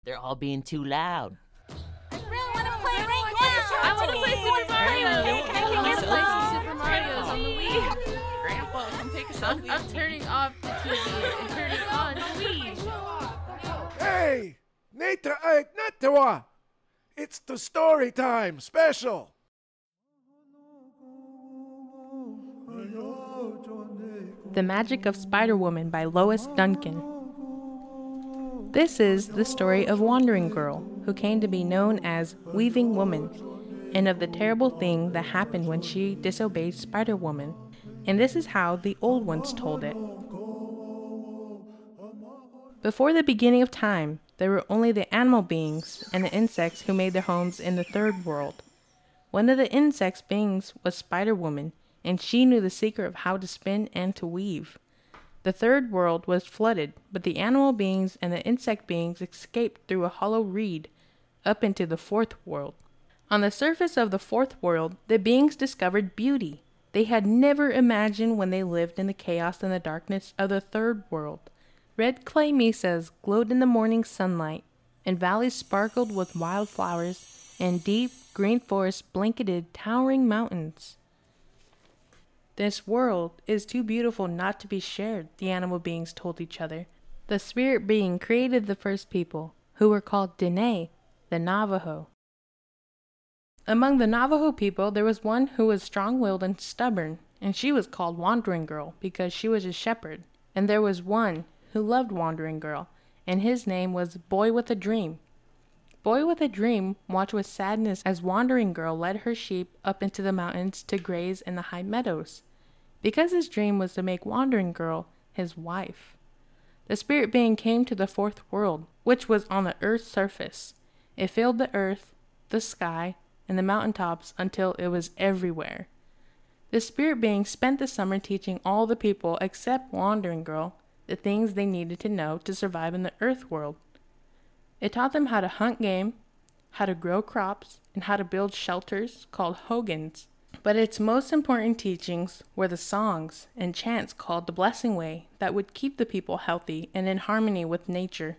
They're all being too loud. I really want to play right now. I want to play Super Mario. I want to play some Super Mario's on the Wii. Grandpa, come take a selfie. I'm turning off the TV and turning on the Wii. Hey! Nata Ike Natawa! It's the story time special! The Magic of Spider-Woman by Lois Duncan. This is the story of Wandering Girl, who came to be known as Weaving Woman, and of the terrible thing that happened when she disobeyed Spider-Woman. And this is how the old ones told it. Before the beginning of time, there were only the animal beings and the insects who made their homes in the third world. One of the insects beings was Spider-Woman, and she knew the secret of how to spin and to weave. The third world was flooded, but the animal beings and the insect beings escaped through a hollow reed up into the fourth world. On the surface of the fourth world, the beings discovered beauty they had never imagined when they lived in the chaos and the darkness of the third world. Red clay mesas glowed in the morning sunlight, and valleys sparkled with wildflowers, and deep green forests blanketed towering mountains. This world is too beautiful not to be shared, the animal beings told each other. The spirit being created the first people, who were called Dene, the Navajo. Among the Navajo people, there was one who was strong-willed and stubborn, and she was called Wandering Girl because she was a shepherd. And there was one who loved Wandering Girl, and his name was Boy with a Dream. Boy with a Dream watched with sadness as Wandering Girl led her sheep up into the mountains to graze in the high meadows, because his dream was to make Wandering Girl his wife. The spirit being came to the fourth world, which was on the earth's surface. It filled the earth, the sky, and the mountaintops until it was everywhere. The spirit being spent the summer teaching all the people except Wandering Girl the things they needed to know to survive in the earth world. It taught them how to hunt game, how to grow crops, and how to build shelters called hogans. But its most important teachings were the songs and chants called the Blessing Way that would keep the people healthy and in harmony with nature.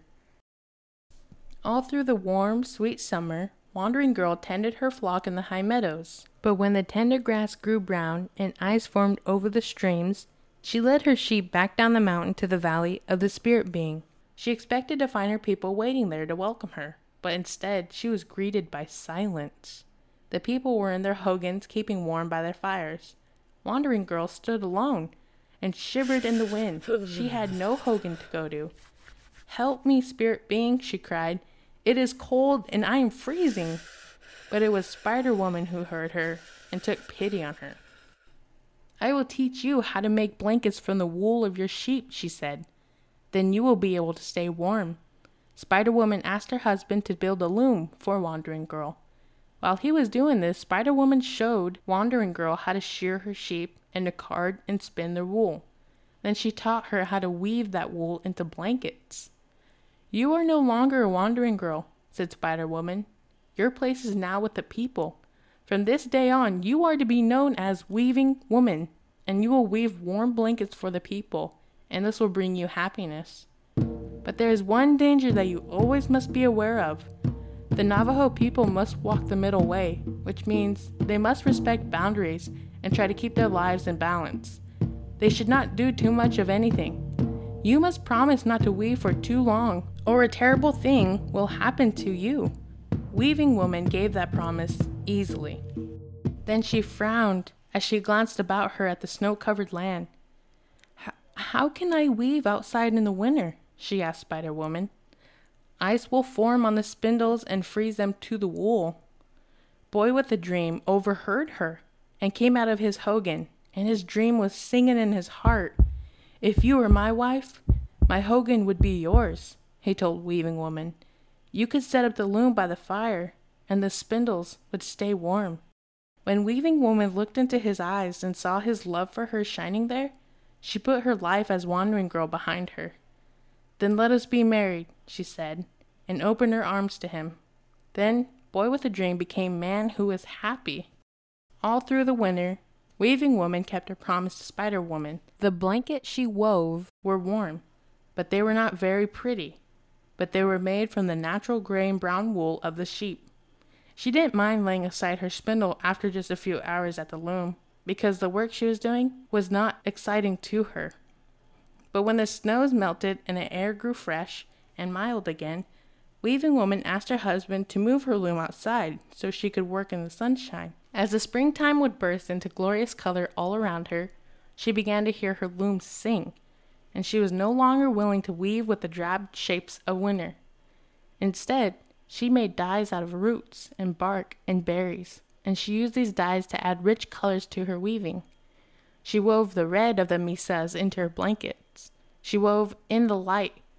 All through the warm, sweet summer, Wandering Girl tended her flock in the high meadows. But when the tender grass grew brown and ice formed over the streams, she led her sheep back down the mountain to the valley of the spirit being. She expected to find her people waiting there to welcome her, but instead she was greeted by silence. The people were in their hogans keeping warm by their fires. Wandering Girl stood alone and shivered in the wind. She had no hogan to go to. "Help me, spirit being," she cried. "It is cold and I am freezing." But it was Spider-Woman who heard her and took pity on her. "I will teach you how to make blankets from the wool of your sheep," she said. "Then you will be able to stay warm." Spider-Woman asked her husband to build a loom for Wandering Girl. While he was doing this, Spider-Woman showed Wandering Girl how to shear her sheep and to card and spin their wool. Then she taught her how to weave that wool into blankets. "You are no longer a Wandering Girl," said Spider-Woman. "Your place is now with the people. From this day on, you are to be known as Weaving Woman, and you will weave warm blankets for the people, and this will bring you happiness. But there is one danger that you always must be aware of. The Navajo people must walk the middle way, which means they must respect boundaries and try to keep their lives in balance. They should not do too much of anything. You must promise not to weave for too long, or a terrible thing will happen to you." Weaving Woman gave that promise easily. Then she frowned as she glanced about her at the snow-covered land. How can I weave outside in the winter?" she asked Spider-Woman. "Ice will form on the spindles and freeze them to the wool." Boy with a Dream overheard her and came out of his hogan, and his dream was singing in his heart. "If you were my wife, my hogan would be yours," he told Weaving Woman. "You could set up the loom by the fire, and the spindles would stay warm." When Weaving Woman looked into his eyes and saw his love for her shining there, she put her life as Wandering Girl behind her. "Then let us be married," she said, and opened her arms to him. Then Boy with a Dream became man who was happy. All through the winter, Weaving Woman kept her promise to Spider-Woman. The blankets she wove were warm, but they were not very pretty. but they were made from the natural gray and brown wool of the sheep. She didn't mind laying aside her spindle after just a few hours at the loom, because the work she was doing was not exciting to her. But when the snows melted and the air grew fresh and mild again, Weaving Woman asked her husband to move her loom outside so she could work in the sunshine. As the springtime would burst into glorious color all around her, she began to hear her loom sing, and she was no longer willing to weave with the drab shapes of winter. Instead, she made dyes out of roots and bark and berries, and she used these dyes to add rich colors to her weaving. She wove the red of the misas into her blankets. She wove in the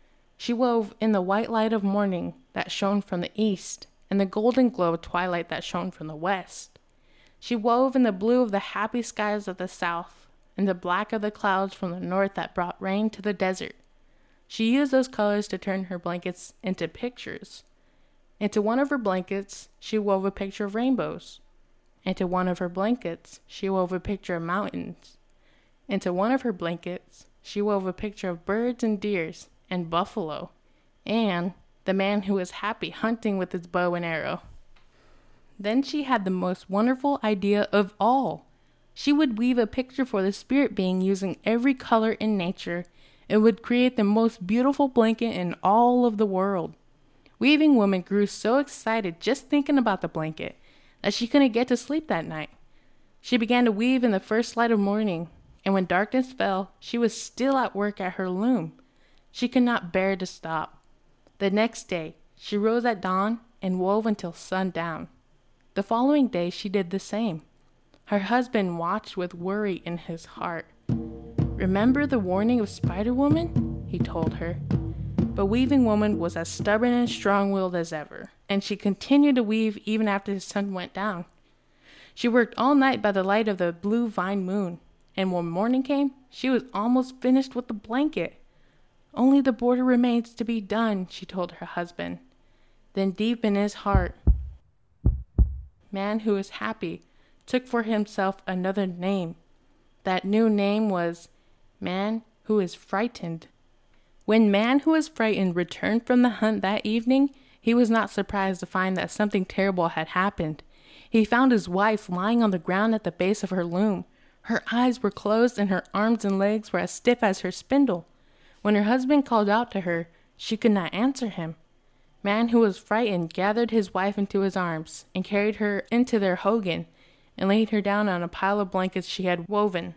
white light of morning that shone from the east, and the golden glow of twilight that shone from the west. She wove in the blue of the happy skies of the south, and the black of the clouds from the north that brought rain to the desert. She used those colors to turn her blankets into pictures. Into one of her blankets, she wove a picture of rainbows. Into one of her blankets, she wove a picture of mountains. Into one of her blankets, she wove a picture of birds and deers and buffalo, and the man who was happy hunting with his bow and arrow. Then she had the most wonderful idea of all. She would weave a picture for the spirit being using every color in nature, and would create the most beautiful blanket in all of the world. Weaving Woman grew so excited just thinking about the blanket that she couldn't get to sleep that night. She began to weave in the first light of morning, and when darkness fell, she was still at work at her loom. She could not bear to stop. The next day, she rose at dawn and wove until sundown. The following day, she did the same. Her husband watched with worry in his heart. "Remember the warning of Spider-Woman?" he told her. But Weaving Woman was as stubborn and strong-willed as ever, and she continued to weave even after the sun went down. She worked all night by the light of the blue vine moon, and when morning came, she was almost finished with the blanket. "Only the border remains to be done," she told her husband. Then deep in his heart, Man who was happy took for himself another name. That new name was Man who is frightened. When Man who was frightened returned from the hunt that evening, he was not surprised to find that something terrible had happened. He found his wife lying on the ground at the base of her loom. Her eyes were closed and her arms and legs were as stiff as her spindle. When her husband called out to her, she could not answer him. Man who was frightened gathered his wife into his arms and carried her into their hogan and laid her down on a pile of blankets she had woven.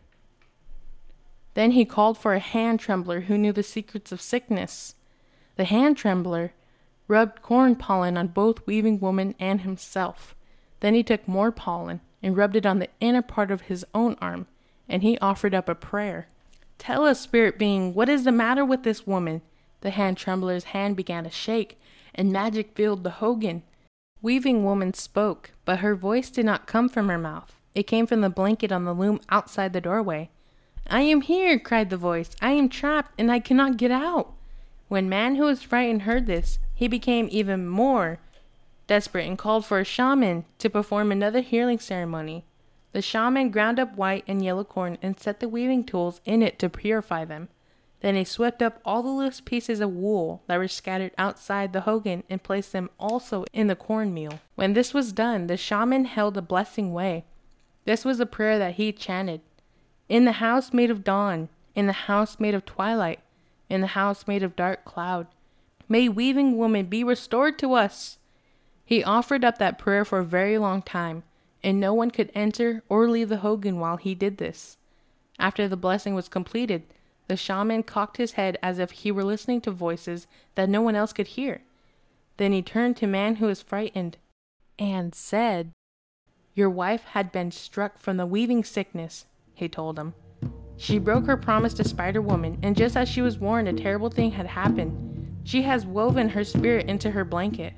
Then he called for a hand trembler who knew the secrets of sickness. The hand trembler rubbed corn pollen on both Weaving Woman and himself. Then he took more pollen and rubbed it on the inner part of his own arm, and he offered up a prayer. "Tell us, spirit being, what is the matter with this woman?" The hand trembler's hand began to shake, and magic filled the hogan. Weaving Woman spoke, but her voice did not come from her mouth. It came from the blanket on the loom outside the doorway. "I am here," cried the voice. "I am trapped, and I cannot get out." When Man who was frightened heard this, he became even more desperate and called for a shaman to perform another healing ceremony. The shaman ground up white and yellow corn and set the weaving tools in it to purify them. Then he swept up all the loose pieces of wool that were scattered outside the hogan and placed them also in the cornmeal. When this was done, the shaman held a blessing way. This was a prayer that he chanted. "In the house made of dawn, in the house made of twilight, in the house made of dark cloud, may Weaving Woman be restored to us." He offered up that prayer for a very long time, and no one could enter or leave the hogan while he did this. After the blessing was completed, the shaman cocked his head as if he were listening to voices that no one else could hear. Then he turned to Man who was frightened and said, "Your wife had been struck from the weaving sickness," he told him. "She broke her promise to Spider-Woman, and just as she was warned, a terrible thing had happened. She has woven her spirit into her blanket."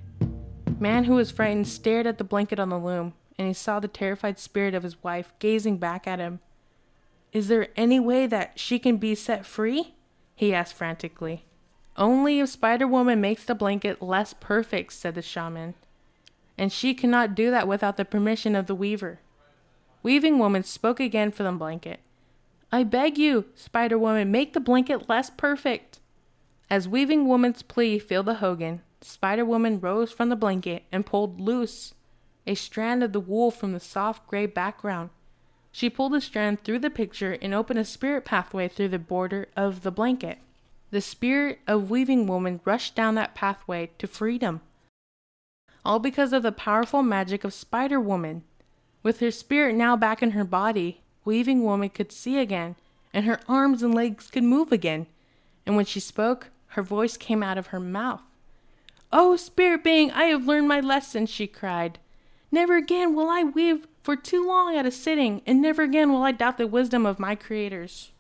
Man who was frightened stared at the blanket on the loom, and he saw the terrified spirit of his wife gazing back at him. "Is there any way that she can be set free?" he asked frantically. "Only if Spider-Woman makes the blanket less perfect," said the shaman. "And she cannot do that without the permission of the weaver." Weaving Woman spoke again for the blanket. "I beg you, Spider-Woman, make the blanket less perfect." As Weaving Woman's plea filled the Hogan, Spider-Woman rose from the blanket and pulled loose a strand of the wool from the soft gray background. She pulled the strand through the picture and opened a spirit pathway through the border of the blanket. The spirit of Weaving Woman rushed down that pathway to freedom. All because of the powerful magic of Spider-Woman. With her spirit now back in her body, Weaving Woman could see again, and her arms and legs could move again. And when she spoke, her voice came out of her mouth. "Oh, spirit being, I have learned my lesson," she cried. "Never again will I weave for too long at a sitting, and never again will I doubt the wisdom of my creators."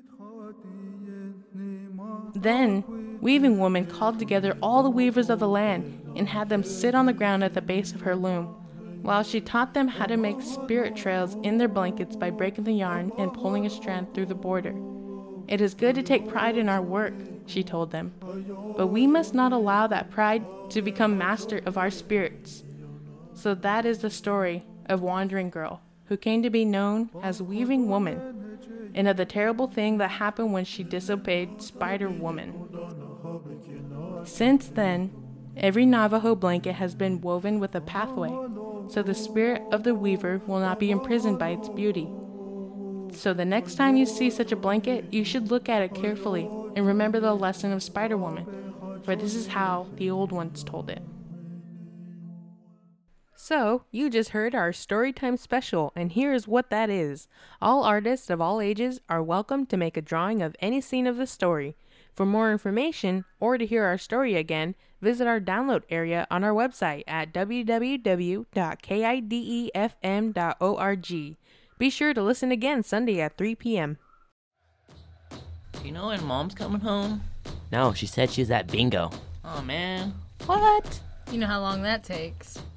Then, Weaving Woman called together all the weavers of the land and had them sit on the ground at the base of her loom, while she taught them how to make spirit trails in their blankets by breaking the yarn and pulling a strand through the border. "It is good to take pride in our work," she told them, "but we must not allow that pride to become master of our spirits." So that is the story of Wandering Girl, who came to be known as Weaving Woman, and of the terrible thing that happened when she disobeyed Spider-Woman. Since then, every Navajo blanket has been woven with a pathway, so the spirit of the weaver will not be imprisoned by its beauty. So the next time you see such a blanket, you should look at it carefully and remember the lesson of Spider-Woman, for this is how the old ones told it. So, you just heard our Storytime special, and here is what that is. All artists of all ages are welcome to make a drawing of any scene of the story. For more information, or to hear our story again, visit our download area on our website at www.kidefm.org. Be sure to listen again Sunday at 3 p.m. Do you know when Mom's coming home? No, she said she was at bingo. Oh, man. What? You know how long that takes.